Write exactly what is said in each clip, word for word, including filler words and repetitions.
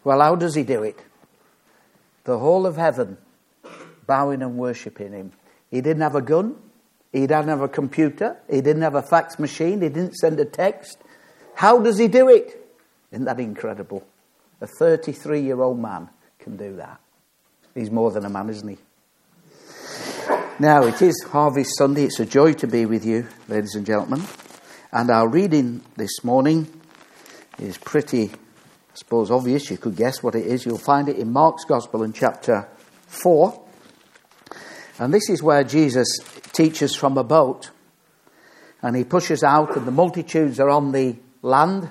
Well, how does he do it? The whole of heaven bowing and worshipping him. He didn't have a gun. He didn't have a computer. He didn't have a fax machine. He didn't send a text. How does he do it? Isn't that incredible? A thirty-three-year-old man can do that. He's more than a man, isn't he? Now, it is Harvest Sunday. It's a joy to be with you, ladies and gentlemen. And our reading this morning is pretty, I suppose, obvious. You could guess what it is. You'll find it in Mark's Gospel in chapter four. And this is where Jesus teaches from a boat. And he pushes out, and the multitudes are on the land.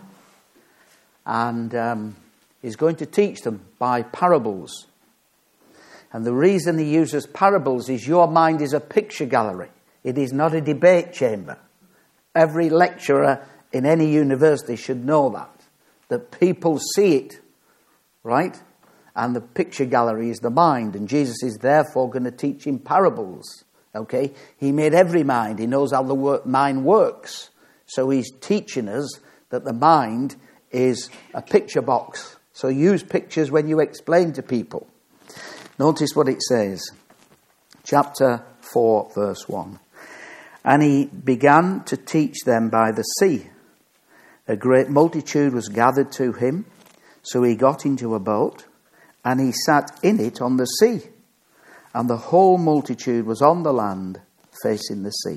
And um, he's going to teach them by parables. And the reason he uses parables is your mind is a picture gallery. It is not a debate chamber. Every lecturer in any university should know that. That people see it, right? And the picture gallery is the mind. And Jesus is therefore going to teach in parables. Okay? He made every mind. He knows how the wor- mind works. So he's teaching us that the mind is a picture box. So use pictures when you explain to people. Notice what it says. Chapter four, verse one. And he began to teach them by the sea. A great multitude was gathered to him, so he got into a boat, and he sat in it on the sea. And the whole multitude was on the land, facing the sea.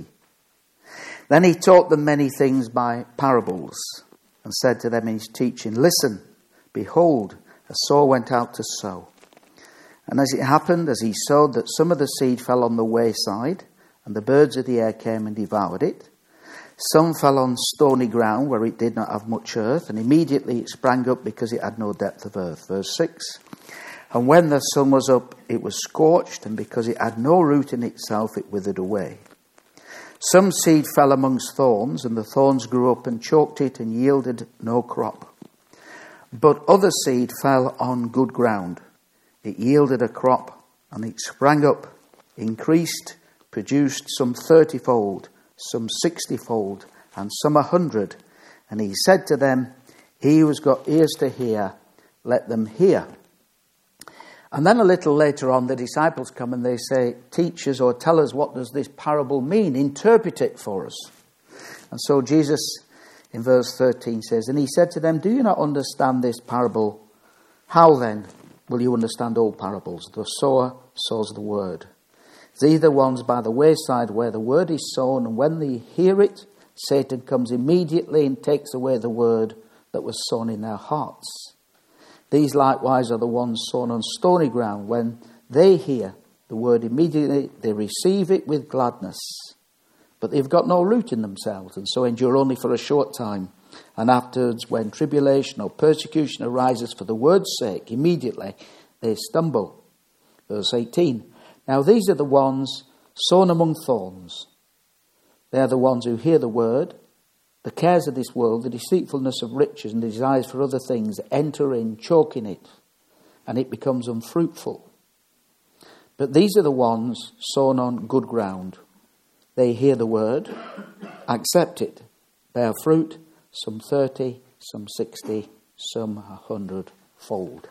Then he taught them many things by parables, and said to them in his teaching, Listen, behold, a sower went out to sow. And as it happened, as he sowed, that some of the seed fell on the wayside, and the birds of the air came and devoured it. Some fell on stony ground, where it did not have much earth, and immediately it sprang up because it had no depth of earth. Verse six. And when the sun was up, it was scorched, and because it had no root in itself, it withered away. Some seed fell amongst thorns, and the thorns grew up and choked it, and yielded no crop. But other seed fell on good ground. It yielded a crop, and it sprang up, increased, produced some thirtyfold, some sixtyfold, and some a hundred. And he said to them, He who has got ears to hear, let them hear. And then a little later on, the disciples come and they say, Teach us or tell us, what does this parable mean? Interpret it for us. And so Jesus, in verse thirteen, says, And he said to them, Do you not understand this parable? How then will you understand all parables? The sower sows the word. These are the ones by the wayside where the word is sown, and when they hear it, Satan comes immediately and takes away the word that was sown in their hearts. These likewise are the ones sown on stony ground. When they hear the word immediately, they receive it with gladness. But they've got no root in themselves, and so endure only for a short time. And afterwards, when tribulation or persecution arises for the word's sake, immediately they stumble. Verse eighteen. Now these are the ones sown among thorns. They are the ones who hear the word. The cares of this world, the deceitfulness of riches and desires for other things enter in, choke in it, and it becomes unfruitful. But these are the ones sown on good ground. They hear the word, accept it, bear fruit, some thirty, some sixty, some a hundredfold.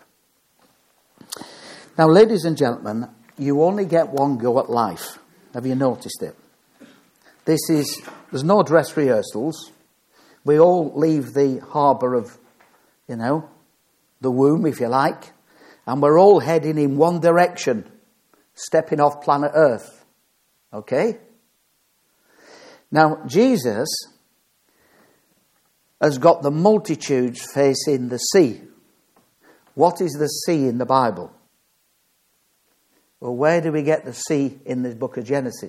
Now, ladies and gentlemen, you only get one go at life. Have you noticed it? This is, there's no dress rehearsals. We all leave the harbour of, you know, the womb, if you like, and we're all heading in one direction, stepping off planet Earth. Okay? Now, Jesus has got the multitudes facing the sea. What is the sea in the Bible? Well, where do we get the sea in the book of Genesis?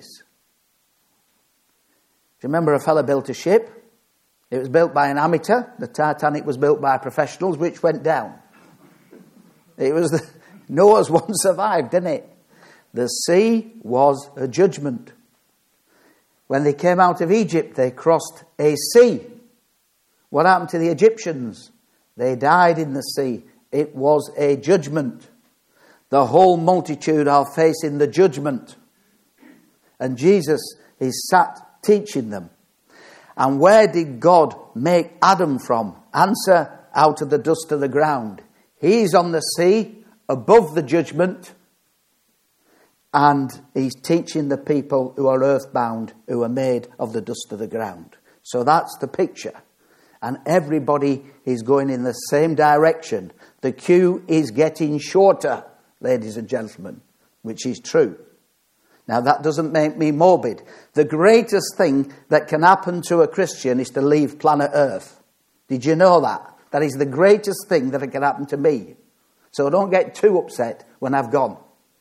Do you remember a fella built a ship? It was built by an amateur. The Titanic was built by professionals, which went down. It was the, Noah's one survived, didn't it? The sea was a judgment. When they came out of Egypt, they crossed a sea. What happened to the Egyptians? They died in the sea. It was a judgment. The whole multitude are facing the judgment. And Jesus is sat teaching them. And where did God make Adam from? Answer, out of the dust of the ground. He's on the sea, above the judgment, and he's teaching the people who are earthbound, who are made of the dust of the ground. So that's the picture. And everybody is going in the same direction. The queue is getting shorter, ladies and gentlemen, which is true. Now, that doesn't make me morbid. The greatest thing that can happen to a Christian is to leave planet Earth. Did you know that? That is the greatest thing that can happen to me. So don't get too upset when I've gone.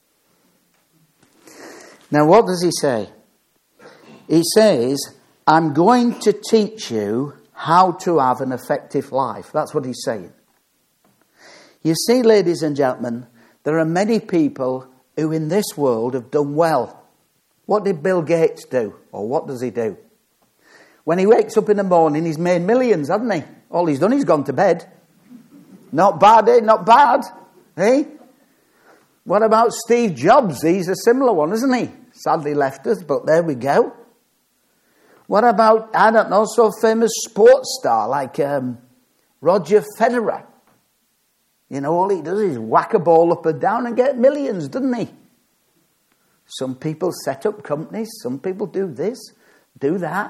Now, what does he say? He says, I'm going to teach you how to have an effective life. That's what he's saying. You see, ladies and gentlemen, there are many people who in this world have done well. What did Bill Gates do? Or what does he do? When he wakes up in the morning, he's made millions, hasn't he? All he's done, he's gone to bed. Not bad, eh? Not bad. Eh? What about Steve Jobs? He's a similar one, isn't he? Sadly left us, but there we go. What about, I don't know, so famous sports star like um, Roger Federer? You know, all he does is whack a ball up and down and get millions, doesn't he? Some people set up companies. Some people do this, do that.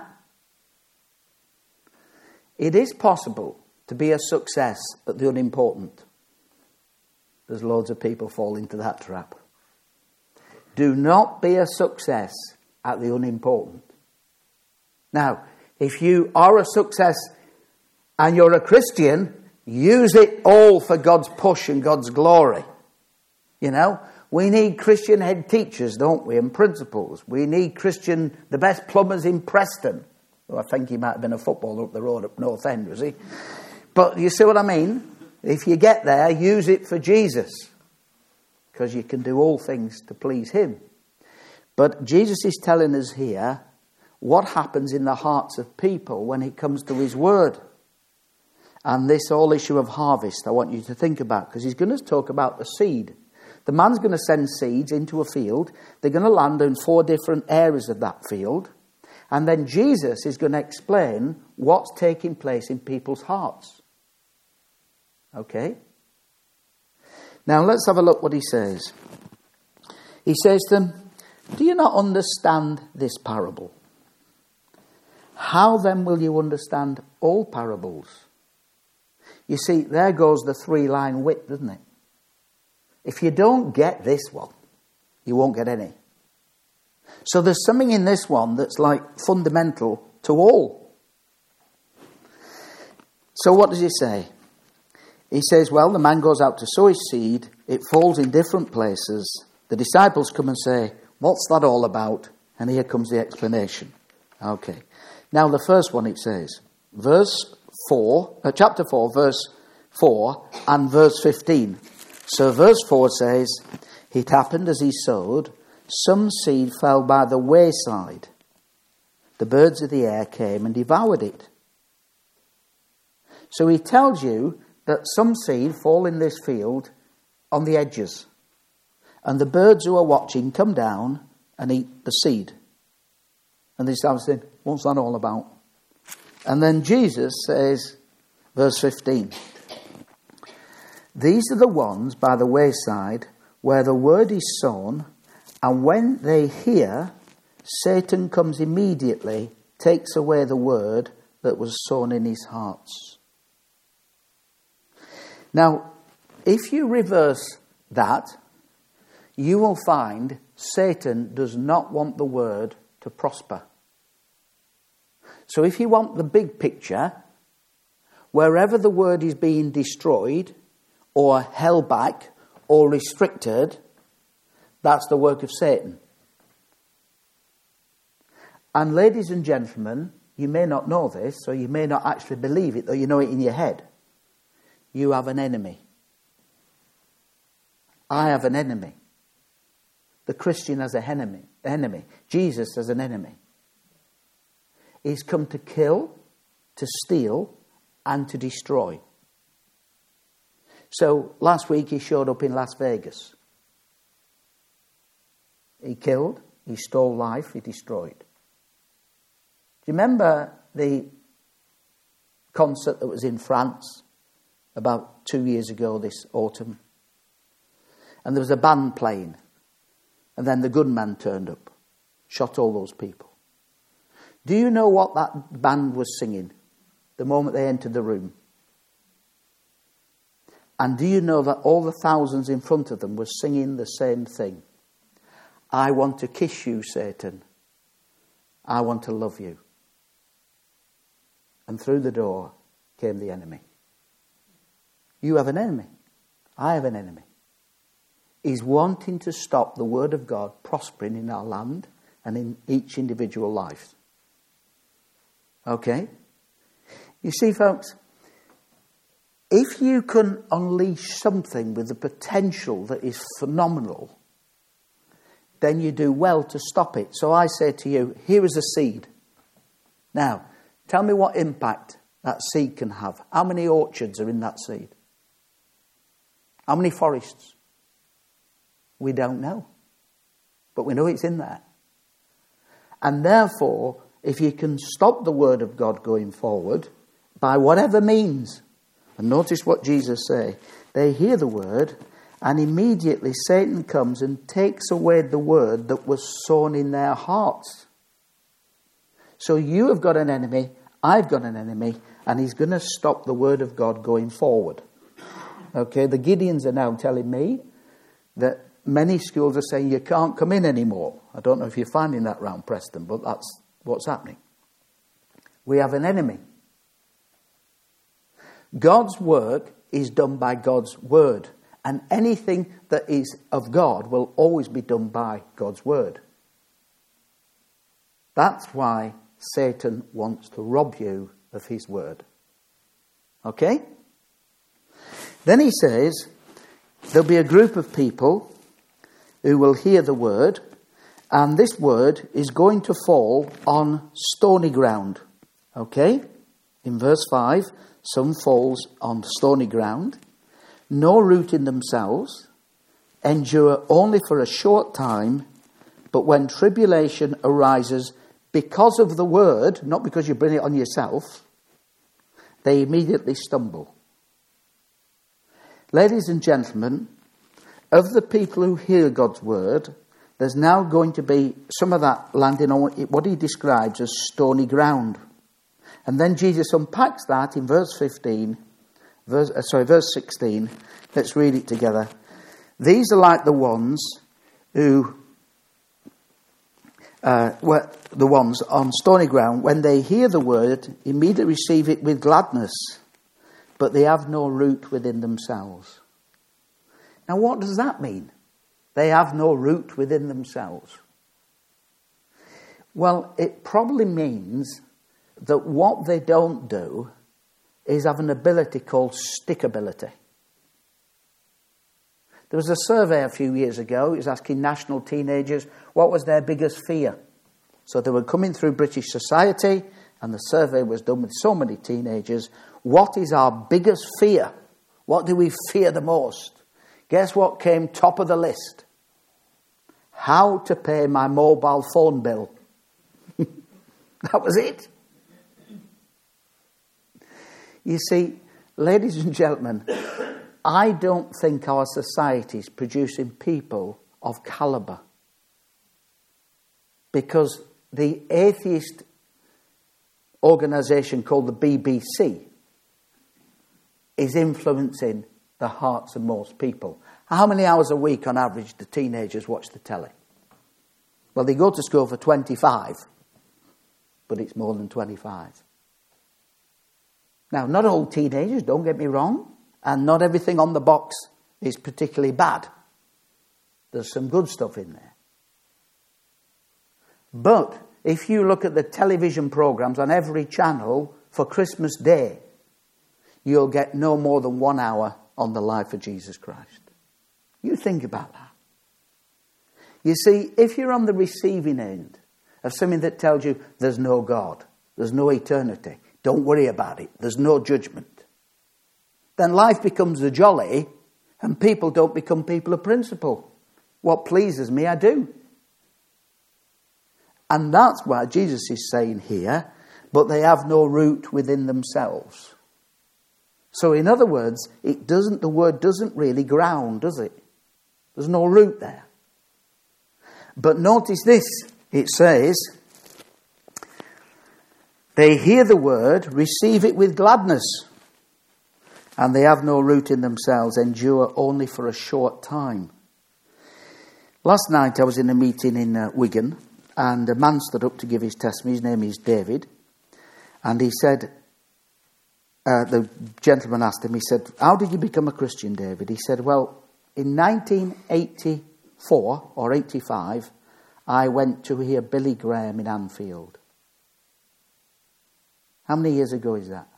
It is possible to be a success at the unimportant. There's loads of people fall into that trap. Do not be a success at the unimportant. Now, if you are a success and you're a Christian, use it all for God's push and God's glory. You know, we need Christian head teachers, don't we, and principals. We need Christian, the best plumbers in Preston. Well, I think he might have been a footballer up the road up North End, was he? But you see what I mean? If you get there, use it for Jesus. Because you can do all things to please him. But Jesus is telling us here what happens in the hearts of people when it comes to his word. And this whole issue of harvest, I want you to think about, because he's going to talk about the seed. The man's going to send seeds into a field. They're going to land in four different areas of that field. And then Jesus is going to explain what's taking place in people's hearts. Okay? Now let's have a look what he says. He says to them, do you not understand this parable? How then will you understand all parables? You see, there goes the three-line whip, doesn't it? If you don't get this one, you won't get any. So there's something in this one that's like fundamental to all. So what does he say? He says, well, the man goes out to sow his seed. It falls in different places. The disciples come and say, what's that all about? And here comes the explanation. Okay. Now the first one it says, verse four, uh, chapter four, verse four and verse fifteen. So verse four says, it happened as he sowed, some seed fell by the wayside. The birds of the air came and devoured it. So he tells you that some seed fall in this field on the edges. And the birds who are watching come down and eat the seed. And they start saying, what's that all about? And then Jesus says, verse fifteen, these are the ones by the wayside where the word is sown, and when they hear, Satan comes immediately, takes away the word that was sown in his hearts. Now, if you reverse that, you will find Satan does not want the word to prosper. So if you want the big picture, wherever the word is being destroyed or held back or restricted, that's the work of Satan. And ladies and gentlemen, you may not know this, or you may not actually believe it, or you know it in your head. You have an enemy. I have an enemy. The Christian has an enemy. enemy. Jesus has an enemy. He's come to kill, to steal, and to destroy. So last week he showed up in Las Vegas. He killed, he stole life, he destroyed. Do you remember the concert that was in France about two years ago this autumn. And there was a band playing. And then the gunman turned up, shot all those people. Do you know what that band was singing the moment they entered the room? And do you know that all the thousands in front of them were singing the same thing? I want to kiss you, Satan. I want to love you. And through the door came the enemy. You have an enemy. I have an enemy. He's wanting to stop the word of God prospering in our land and in each individual life. Okay? You see, folks, if you can unleash something with the potential that is phenomenal, then you do well to stop it. So I say to you, here is a seed. Now, tell me what impact that seed can have. How many orchards are in that seed? How many forests? We don't know. But we know it's in there. And therefore, if you can stop the word of God going forward, by whatever means, and notice what Jesus says, they hear the word, and immediately Satan comes and takes away the word that was sown in their hearts. So you have got an enemy, I've got an enemy, and he's going to stop the word of God going forward. Okay, the Gideons are now telling me that many schools are saying you can't come in anymore. I don't know if you're finding that round Preston, but that's what's happening. We have an enemy. God's work is done by God's word. And anything that is of God will always be done by God's word. That's why Satan wants to rob you of his word. Okay? Then he says, there'll be a group of people who will hear the word, and this word is going to fall on stony ground. Okay? In verse five, some falls on stony ground, no root in themselves, endure only for a short time, but when tribulation arises because of the word, not because you bring it on yourself, they immediately stumble. Ladies and gentlemen, of the people who hear God's word, there's now going to be some of that landing on what he describes as stony ground. And then Jesus unpacks that in verse fifteen, verse, uh, sorry, verse sixteen. Let's read it together. These are like the ones who uh, were the ones on stony ground. When they hear the word, immediately receive it with gladness, but they have no root within themselves. Now, what does that mean? They have no root within themselves. Well, it probably means that what they don't do is have an ability called stickability. There was a survey a few years ago. It was asking national teenagers what was their biggest fear. So they were coming through British society, and the survey was done with so many teenagers. What is our biggest fear? What do we fear the most? Guess what came top of the list? How to pay my mobile phone bill. That was it. You see, ladies and gentlemen, I don't think our society is producing people of calibre. Because the atheist organisation called the B B C is influencing the hearts of most people. How many hours a week on average do teenagers watch the telly? Well, they go to school for twenty-five, but it's more than twenty-five. Now, not all teenagers, don't get me wrong, and not everything on the box is particularly bad. There's some good stuff in there. But if you look at the television programmes on every channel for Christmas Day, you'll get no more than one hour on the life of Jesus Christ. You think about that. You see, if you're on the receiving end of something that tells you there's no God, there's no eternity, don't worry about it, there's no judgment, then life becomes a jolly and people don't become people of principle. What pleases me, I do. And that's why Jesus is saying here, but they have no root within themselves. So in other words, it doesn't, the word doesn't really ground, does it? There's no root there. But notice this, it says, they hear the word, receive it with gladness, and they have no root in themselves, endure only for a short time. Last night I was in a meeting in uh, Wigan, and a man stood up to give his testimony. His name is David. And he said, uh, the gentleman asked him, he said, how did you become a Christian, David? He said, well, in nineteen eighty-four or eighty-five, I went to hear Billy Graham in Anfield. How many years ago is that?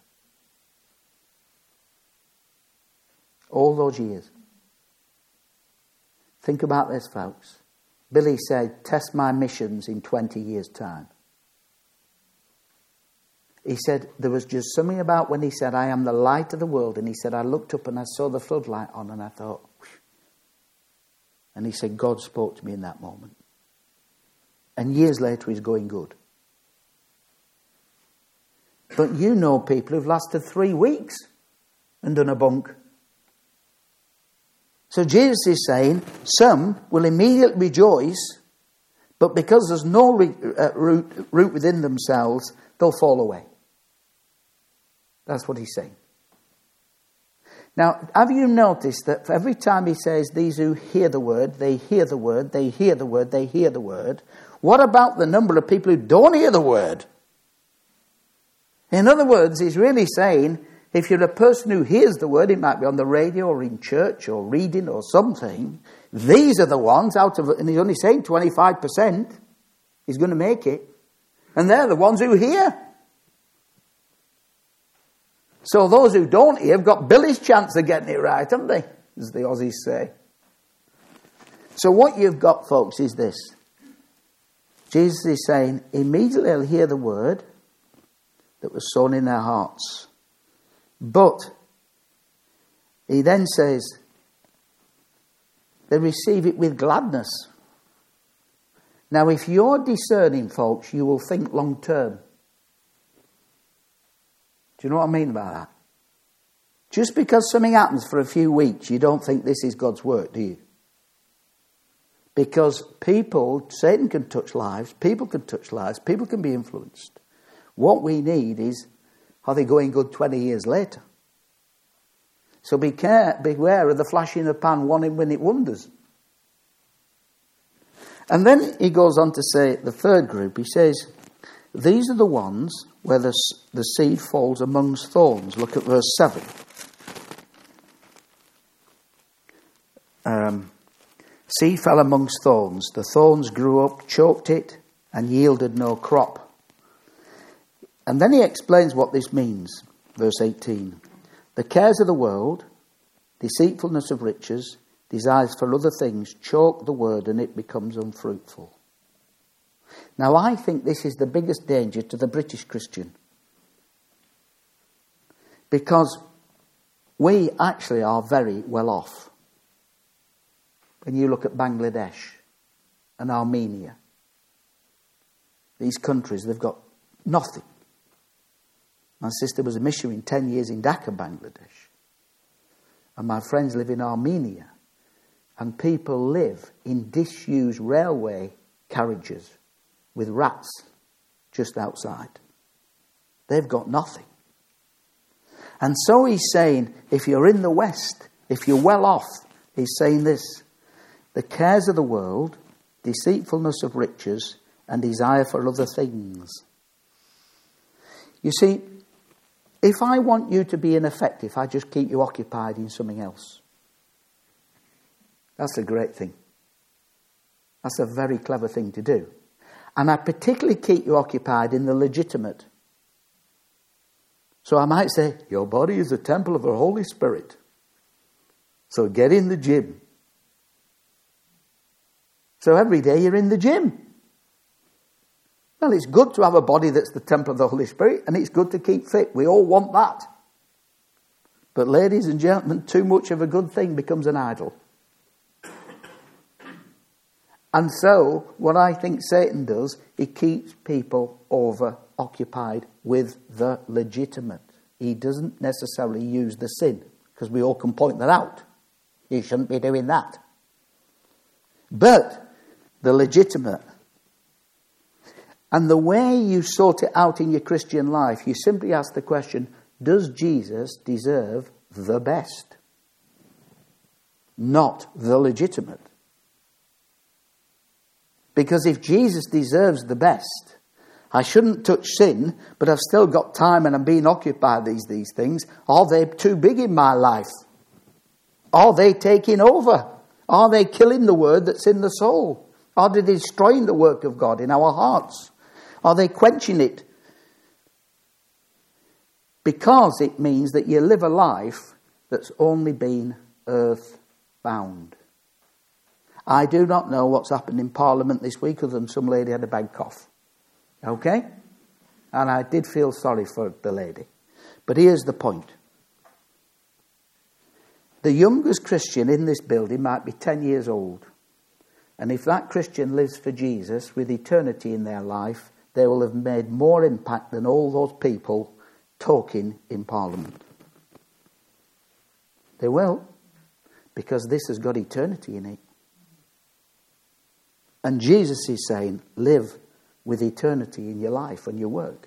All those years. Think about this, folks. Billy said, test my missions in twenty years' time. He said, there was just something about when he said, I am the light of the world. And he said, I looked up and I saw the floodlight on and I thought, whoosh. And he said, God spoke to me in that moment. And years later, he's going good. But you know people who've lasted three weeks and done a bunk. So Jesus is saying, some will immediately rejoice, but because there's no re- uh, root, root within themselves, they'll fall away. That's what he's saying. Now, have you noticed that every time he says, these who hear the word, they hear the word, they hear the word, they hear the word, what about the number of people who don't hear the word? In other words, he's really saying, if you're a person who hears the word, it might be on the radio or in church or reading or something, these are the ones out of, and he's only saying twenty-five percent is going to make it. And they're the ones who hear. So those who don't hear have got Billy's chance of getting it right, haven't they? As the Aussies say. So what you've got, folks, is this. Jesus is saying, immediately they'll hear the word that was sown in their hearts. But he then says, they receive it with gladness. Now, if you're discerning, folks, you will think long term. Do you know what I mean by that? Just because something happens for a few weeks, you don't think this is God's work, do you? Because people, Satan can touch lives, people can touch lives, people can be influenced. What we need is, are they going good twenty years later? So be care, beware of the flash in the pan, one minute wonders. And then he goes on to say, the third group, he says, these are the ones where the, the seed falls amongst thorns. Look at verse seven. Um, seed fell amongst thorns. The thorns grew up, choked it, and yielded no crop. And then he explains what this means. Verse eighteen. The cares of the world, deceitfulness of riches, desires for other things, choke the word and it becomes unfruitful. Now I think this is the biggest danger to the British Christian. Because we actually are very well off. When you look at Bangladesh and Armenia, these countries, they've got nothing. My sister was a missionary in ten years in Dhaka, Bangladesh. And my friends live in Armenia. And people live in disused railway carriages with rats just outside. They've got nothing. And so he's saying, if you're in the West, if you're well off, he's saying this, the cares of the world, deceitfulness of riches, and desire for other things. You see, if I want you to be ineffective, I just keep you occupied in something else. That's a great thing. That's a very clever thing to do. And I particularly keep you occupied in the legitimate. So I might say, your body is a temple of the Holy Spirit. So get in the gym. So every day you're in the gym. Well, it's good to have a body that's the temple of the Holy Spirit, and it's good to keep fit. We all want that. But ladies and gentlemen, too much of a good thing becomes an idol. And so, what I think Satan does, he keeps people over occupied with the legitimate. he doesn't necessarily use the sin, because we all can point that out. You shouldn't be doing that. But the legitimate. And the way you sort it out in your Christian life, you simply ask the question, does Jesus deserve the best? Not the legitimate. Because if Jesus deserves the best, I shouldn't touch sin, but I've still got time and I'm being occupied by these, these things. Are they too big in my life? Are they taking over? Are they killing the word that's in the soul? Are they destroying the work of God in our hearts? Are they quenching it? Because it means that you live a life that's only been earth-bound. I do not know what's happened in Parliament this week other than some lady had a bad cough. Okay? And I did feel sorry for the lady. But here's the point. The youngest Christian in this building might be ten years old. And if that Christian lives for Jesus with eternity in their life, they will have made more impact than all those people talking in Parliament. They will. Because this has got eternity in it. And Jesus is saying, live with eternity in your life and your work.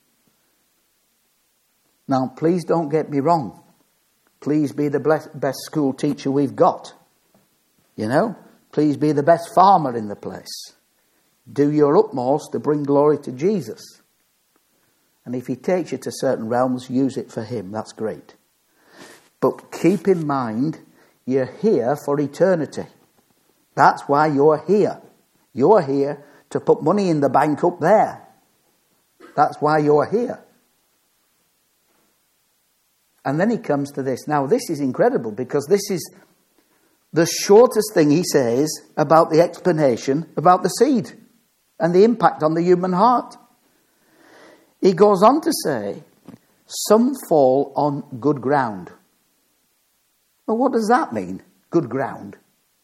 Now, please don't get me wrong. Please be the best school teacher we've got. You know? Please be the best farmer in the place. Do your utmost to bring glory to Jesus. And if he takes you to certain realms, use it for him. That's great. But keep in mind, you're here for eternity. That's why you're here. You're here to put money in the bank up there. That's why you're here. And then he comes to this. Now, this is incredible because this is the shortest thing he says about the explanation about the seed and the impact on the human heart. He goes on to say, some fall on good ground. Well, what does that mean, good ground?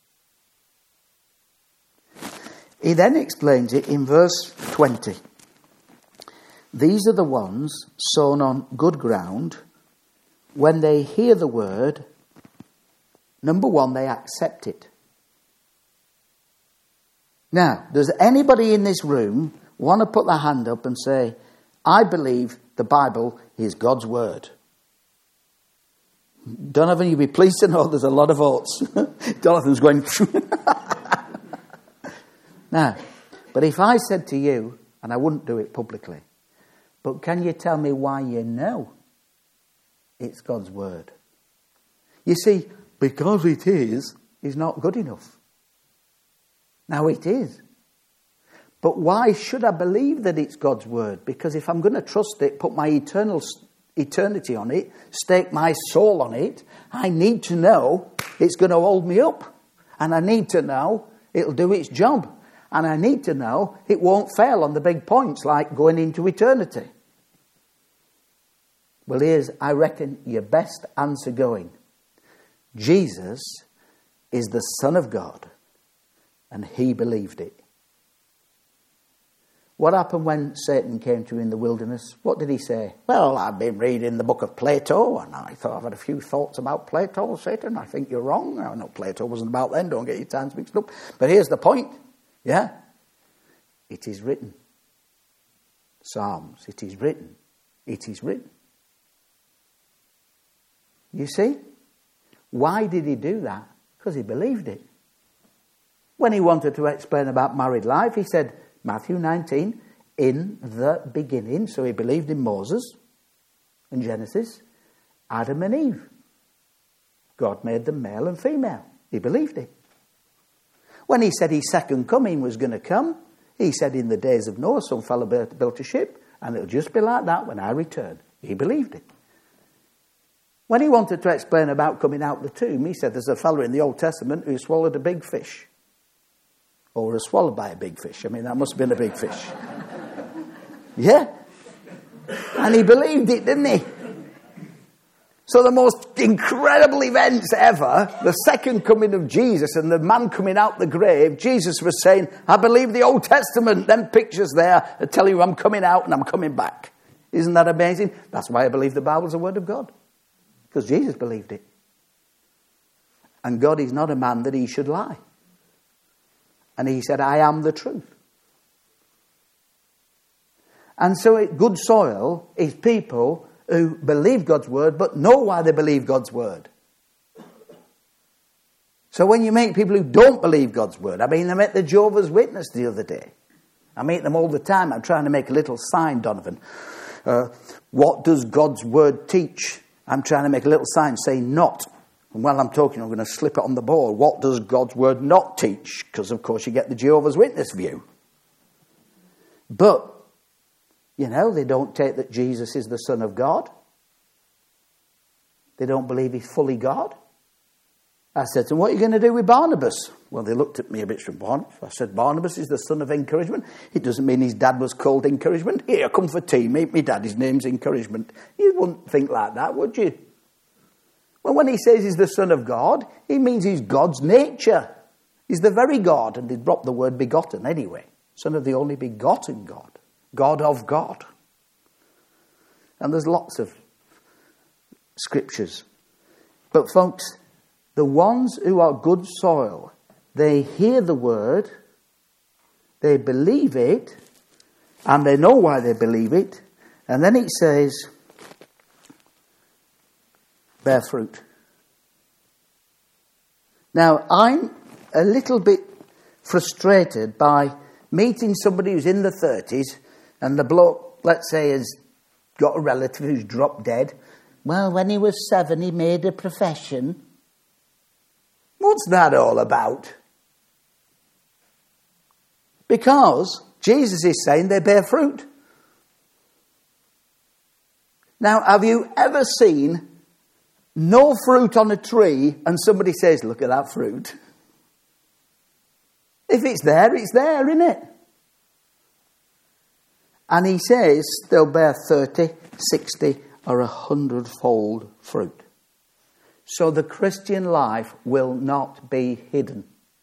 He then explains it in verse twenty. These are the ones sown on good ground. When they hear the word, number one, they accept it. Now, does anybody in this room want to put their hand up and say, I believe the Bible is God's word? Donovan, you'll be pleased to know there's a lot of votes. Donovan's going... Now, but if I said to you, and I wouldn't do it publicly, but can you tell me why you know it's God's word? You see, because it is, is not good enough. Now it is. But why should I believe that it's God's word? Because if I'm going to trust it, put my eternal eternity on it, stake my soul on it, I need to know it's going to hold me up. And I need to know it'll do its job. And I need to know it won't fail on the big points like going into eternity. Well, here's, I reckon, your best answer going. Jesus is the Son of God, and he believed it. What happened when Satan came to him in the wilderness? What did he say? Well, I've been reading the book of Plato, and I thought I've had a few thoughts about Plato, Satan. I think you're wrong. I know Plato wasn't about then. Don't get your times mixed up. But here's the point. Yeah? It is written. Psalms. It is written. It is written. You see? Why did he do that? Because he believed it. When he wanted to explain about married life, he said, Matthew nineteen, in the beginning, so he believed in Moses and Genesis, Adam and Eve. God made them male and female. He believed it. When he said his second coming was going to come, he said in the days of Noah, some fellow built a ship, and it'll just be like that when I return. He believed it. When he wanted to explain about coming out of the tomb, he said there's a fellow in the Old Testament who swallowed a big fish. Or was swallowed by a big fish. I mean, that must have been a big fish. Yeah? And he believed it, didn't he? So the most incredible events ever, the second coming of Jesus and the man coming out the grave, Jesus was saying, I believe the Old Testament, them pictures there that tell you I'm coming out and I'm coming back. Isn't that amazing? That's why I believe the Bible's the Word of God. Because Jesus believed it. And God is not a man that he should lie. And he said, I am the truth. And so it, good soil is people who believe God's Word but know why they believe God's Word. So when you meet people who don't believe God's Word, I mean, I met the Jehovah's Witness the other day. I meet them all the time. I'm trying to make a little sign, Donovan. Uh, what does God's Word teach? I'm trying to make a little sign saying not. And while I'm talking, I'm going to slip it on the board. What does God's Word not teach? Because, of course, you get the Jehovah's Witness view. But, you know, they don't take that Jesus is the Son of God. They don't believe he's fully God. I said to them, what are you going to do with Barnabas? Well, they looked at me a bit from Barnabas. I said, Barnabas is the son of encouragement. It doesn't mean his dad was called encouragement. Here, come for tea, meet me dad, his name's encouragement. You wouldn't think like that, would you? Well, when he says he's the Son of God, he means he's God's nature. He's the very God, and they dropped the word begotten anyway. Son of the only begotten God. God of God. And there's lots of scriptures. But folks, the ones who are good soil, they hear the word, they believe it, and they know why they believe it. And then it says, bear fruit. Now, I'm a little bit frustrated by meeting somebody who's in the thirties, and the bloke, let's say, has got a relative who's dropped dead. Well, when he was seven, he made a profession. What's that all about? Because Jesus is saying they bear fruit. Now, have you ever seen no fruit on a tree and somebody says, look at that fruit? If it's there, it's there, isn't it? And he says they'll bear thirty, sixty or a hundredfold fruit. So the Christian life will not be hidden.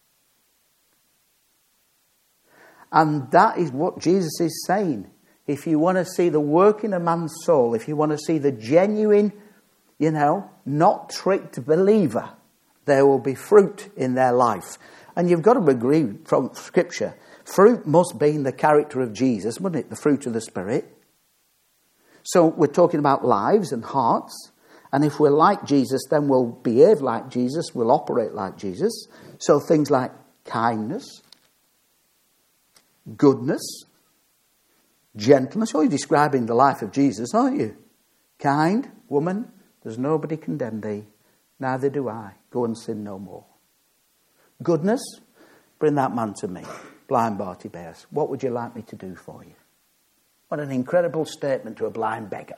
And that is what Jesus is saying. If you want to see the work in a man's soul, if you want to see the genuine, you know, not tricked believer, there will be fruit in their life. And you've got to agree from Scripture, fruit must be in the character of Jesus, wouldn't it? The fruit of the Spirit. So we're talking about lives and hearts. And if we're like Jesus, then we'll behave like Jesus, we'll operate like Jesus. So things like kindness, goodness, gentleness. Oh, you're describing the life of Jesus, aren't you? Kind, woman, there's nobody condemned thee, neither do I. Go and sin no more. Goodness, bring that man to me. Blind Bartimaeus, what would you like me to do for you? What an incredible statement to a blind beggar.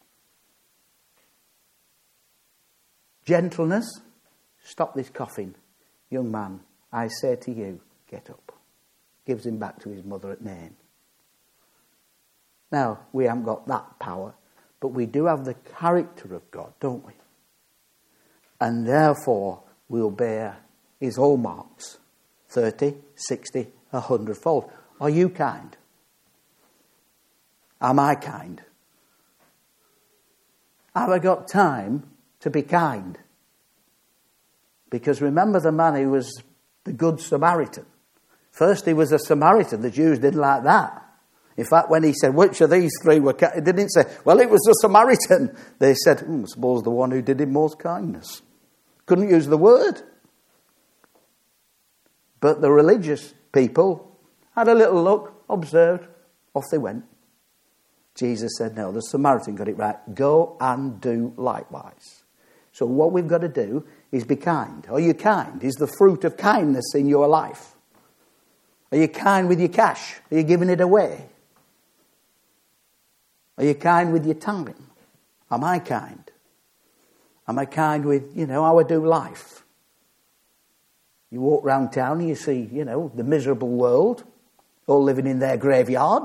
Gentleness, stop this coughing. Young man, I say to you, get up. Gives him back to his mother at Nain. Now, we haven't got that power, but we do have the character of God, don't we? And therefore, we'll bear his hallmarks. thirty, sixty, a hundredfold. Are you kind? Am I kind? Have I got time to be kind? Because remember the man who was the good Samaritan. First he was a Samaritan. The Jews didn't like that. In fact, when he said, which of these three were kind? They didn't say, well, it was the Samaritan. They said, hmm, suppose the one who did him most kindness. Couldn't use the word. But the religious people had a little look, observed, off they went. Jesus said, no, the Samaritan got it right. Go and do likewise. So what we've got to do is be kind. Are you kind? Is the fruit of kindness in your life? Are you kind with your cash? Are you giving it away? Are you kind with your time? Am I kind? Am I kind with, you know, how I do life? You walk round town and you see, you know, the miserable world, all living in their graveyard.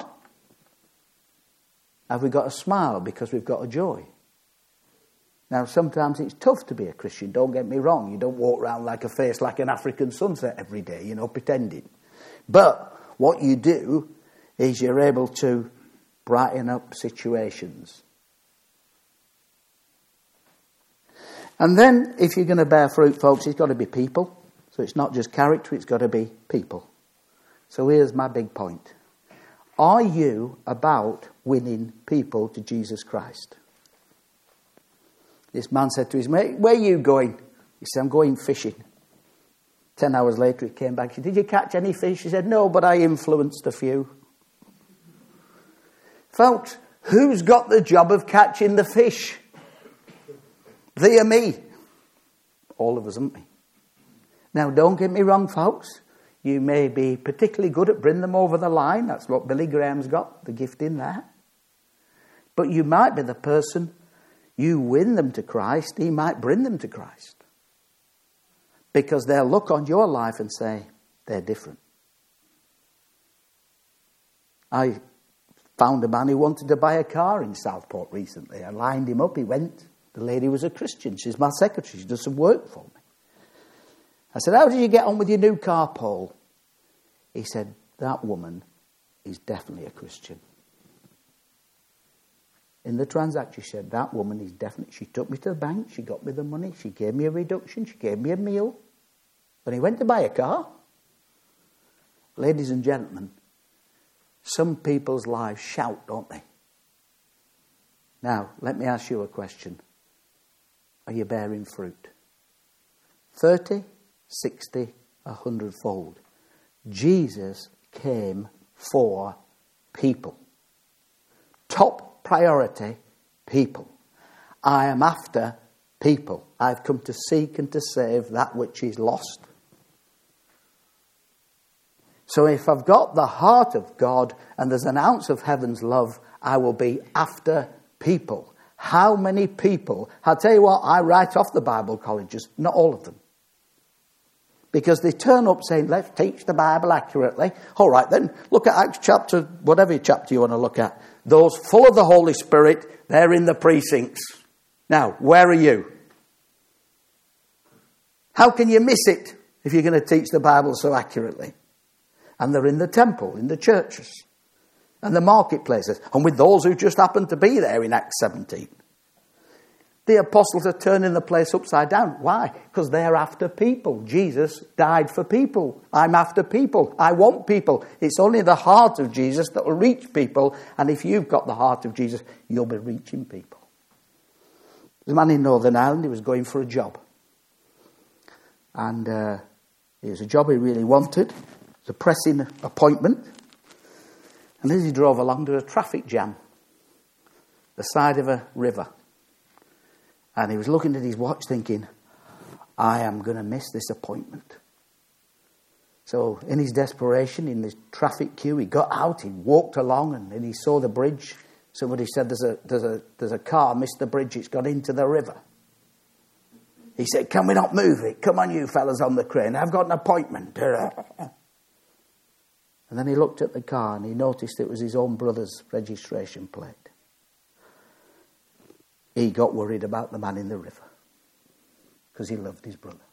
Have we got a smile because we've got a joy? Now, sometimes it's tough to be a Christian, don't get me wrong. You don't walk around like a face like an African sunset every day, you know, pretending. But what you do is you're able to brighten up situations. And then, if you're going to bear fruit, folks, it's got to be people. So it's not just character, it's got to be people. So here's my big point. Are you about winning people to Jesus Christ? This man said to his mate, where are you going? He said, I'm going fishing. Ten hours later he came back. He said, did you catch any fish? He said, no, but I influenced a few. Folks, who's got the job of catching the fish? Thee or me? All of us, haven't we? Now, don't get me wrong, folks. You may be particularly good at bringing them over the line. That's what Billy Graham's got, the gift in there. But you might be the person, you win them to Christ, he might bring them to Christ. Because they'll look on your life and say, they're different. I found a man who wanted to buy a car in Southport recently. I lined him up, he went. The lady was a Christian. She's my secretary. She does some work for me. I said, how did you get on with your new car, Paul? He said, that woman is definitely a Christian. In the transaction, she said, that woman is definitely... She took me to the bank. She got me the money. She gave me a reduction. She gave me a meal. When he went to buy a car. Ladies and gentlemen, some people's lives shout, don't they? Now, let me ask you a question. Are you bearing fruit? thirty, sixty, a hundredfold. Jesus came for people. Top priority, people. I am after people. I've come to seek and to save that which is lost. So if I've got the heart of God and there's an ounce of heaven's love, I will be after people. How many people? I'll tell you what, I write off the Bible colleges, not all of them. Because they turn up saying, let's teach the Bible accurately. All right then, look at Acts chapter, whatever chapter you want to look at. Those full of the Holy Spirit, they're in the precincts. Now, where are you? How can you miss it if you're going to teach the Bible so accurately? And they're in the temple, in the churches, and the marketplaces, and with those who just happen to be there in Acts seventeen. The apostles are turning the place upside down. Why? Because they're after people. Jesus died for people. I'm after people. I want people. It's only the heart of Jesus that will reach people. And if you've got the heart of Jesus, you'll be reaching people. There's a man in Northern Ireland, he was going for a job. And uh, it was a job he really wanted. It was a pressing appointment. And as he drove along, there was a traffic jam. The side of a river. And he was looking at his watch thinking, I am going to miss this appointment. So in his desperation, in this traffic queue, he got out, he walked along, and then he saw the bridge. Somebody said, there's a, there's a, there's a car missed the bridge, it's gone into the river. He said, can we not move it? Come on, you fellas on the crane, I've got an appointment. And then he looked at the car and he noticed it was his own brother's registration plate. He got worried about the man in the river because he loved his brother.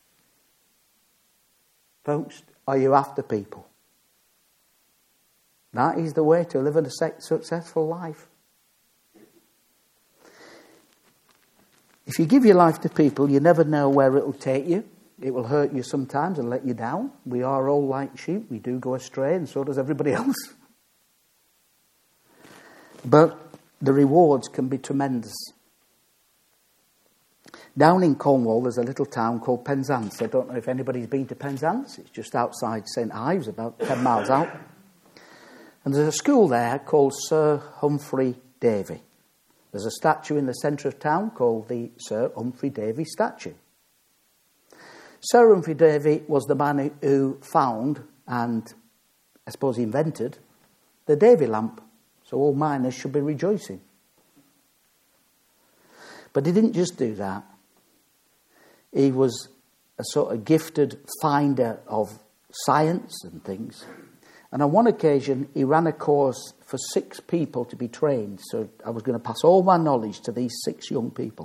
Folks, are you after people? That is the way to live a successful life. If you give your life to people, you never know where it will take you. It will hurt you sometimes and let you down. We are all like sheep. We do go astray, and so does everybody else. But the rewards can be tremendous. Down in Cornwall, there's a little town called Penzance. I don't know if anybody's been to Penzance. It's just outside Saint Ives, about ten miles out. And there's a school there called Sir Humphrey Davy. There's a statue in the centre of town called the Sir Humphrey Davy statue. Sir Humphrey Davy was the man who found and, I suppose, invented the Davy lamp. So all miners should be rejoicing. But he didn't just do that. He was a sort of gifted finder of science and things. And on one occasion, he ran a course for six people to be trained. So I was going to pass all my knowledge to these six young people.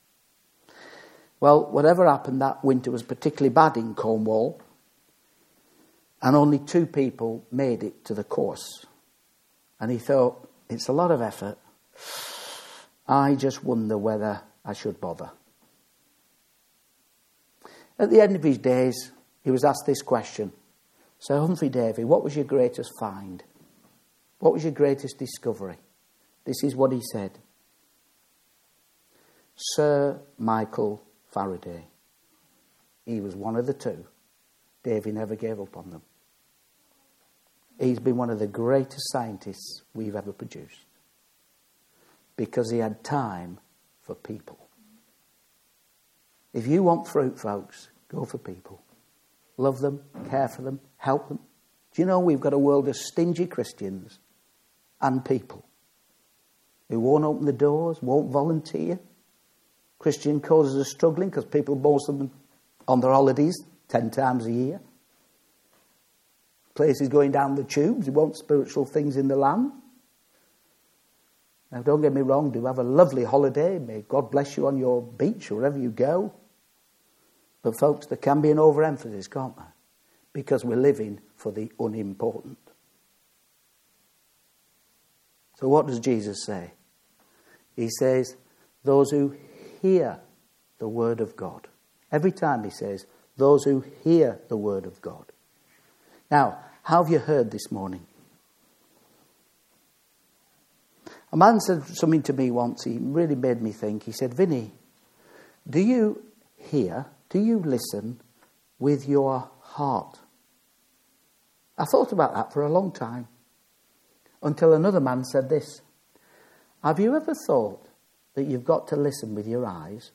Well, whatever happened, that winter was particularly bad in Cornwall. And only two people made it to the course. And he thought, It's a lot of effort. I just wonder whether I should bother. At the end of his days, he was asked this question. Sir Humphrey Davy, what was your greatest find? What was your greatest discovery? This is what he said. Sir Michael Faraday. He was one of the two. Davy never gave up on them. He's been one of the greatest scientists we've ever produced. Because he had time for people. If you want fruit, folks, go for people. Love them, care for them, help them. Do you know we've got a world of stingy Christians and people who won't open the doors, won't volunteer. Christian causes are struggling because people, most of them, on their holidays ten times a year. Places going down the tubes, who want spiritual things in the land. Now, don't get me wrong, do have a lovely holiday. May God bless you on your beach or wherever you go. But folks, there can be an overemphasis, can't there? Because we're living for the unimportant. So what does Jesus say? He says, those who hear the word of God. Every time he says, those who hear the word of God. Now, how have you heard this morning? A man said something to me once, he really made me think. He said, Vinny, do you hear, do you listen with your heart? I thought about that for a long time. Until another man said this. Have you ever thought that you've got to listen with your eyes?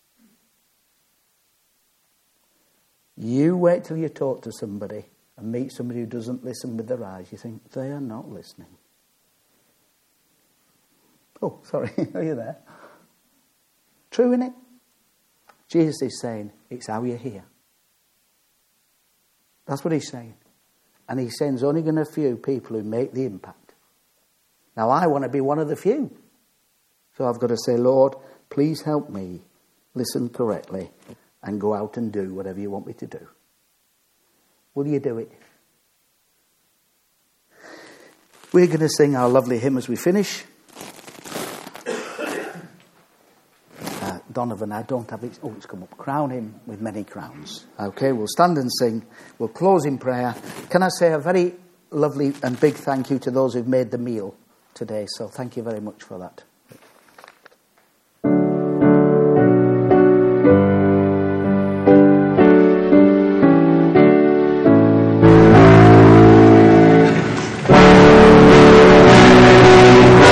You wait till you talk to somebody and meet somebody who doesn't listen with their eyes. You think, they are not listening. Oh, sorry, are you there? True, isn't it? Jesus is saying, it's how you hear. That's what he's saying. And he sends only going to a few people who make the impact. Now, I want to be one of the few. So I've got to say, Lord, please help me listen correctly and go out and do whatever you want me to do. Will you do it? We're going to sing our lovely hymn as we finish. Uh, Donovan, I don't have it. Oh, it's come up. Crown him with many crowns. Okay, we'll stand and sing. We'll close in prayer. Can I say a very lovely and big thank you to those who've made the meal today? So thank you very much for that.